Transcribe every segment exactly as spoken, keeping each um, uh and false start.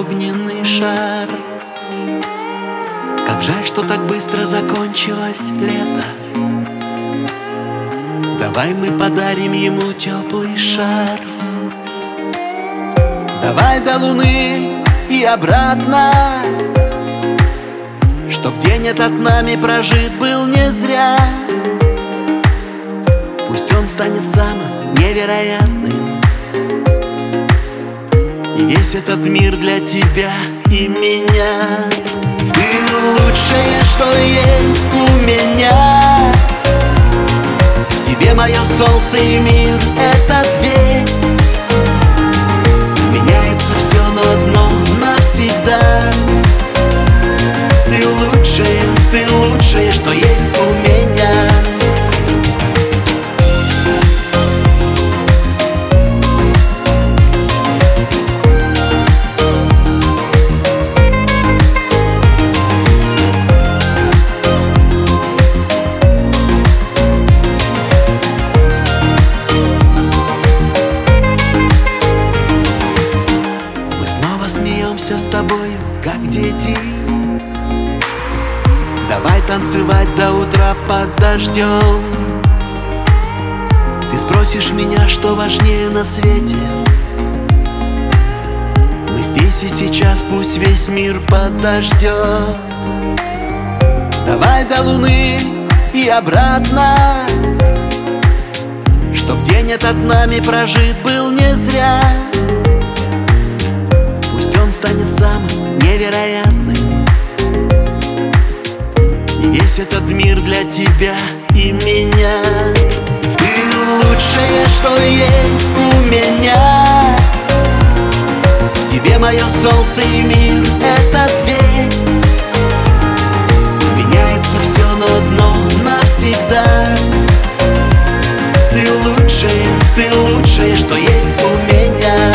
огненный шар. Как жаль, что так быстро закончилось лето. Давай мы подарим ему теплый шарф. Давай до луны и обратно, чтоб день этот нами прожит был не зря. Пусть он станет самым невероятным, и весь этот мир для тебя и меня. Ты лучшее, что есть у меня. В тебе мое солнце и мир этот весь. Меняется все, но одно навсегда. Ты лучшее, ты лучшее, что есть у меня. Смеемся с тобой, как дети. Давай танцевать до утра под дождем. Ты спросишь меня, что важнее на свете. Мы здесь и сейчас, пусть весь мир подождет. Давай до луны и обратно, чтоб день этот нами прожит был не зря. Пусть он станет самым невероятным, и весь этот мир для тебя и меня. Ты лучшее, что есть у меня. В тебе мое солнце и мир этот весь. Меняется все, но одно навсегда. Ты лучшее, ты лучшее, что есть у меня.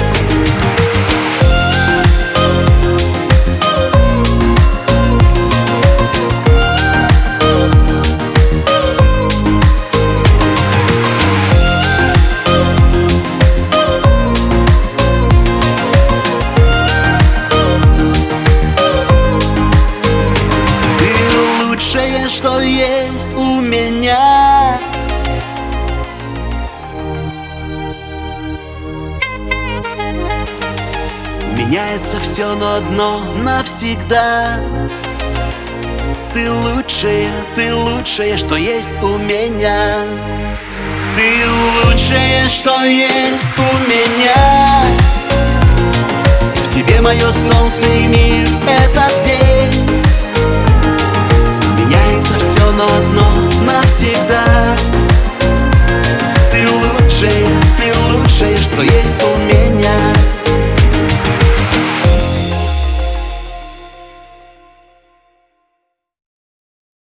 Лучшее, что есть у меня. Меняется все, но одно навсегда. Ты лучшее, ты лучшее, что есть у меня. Ты лучшее, что есть у меня. В тебе мое солнце и мир этот весь.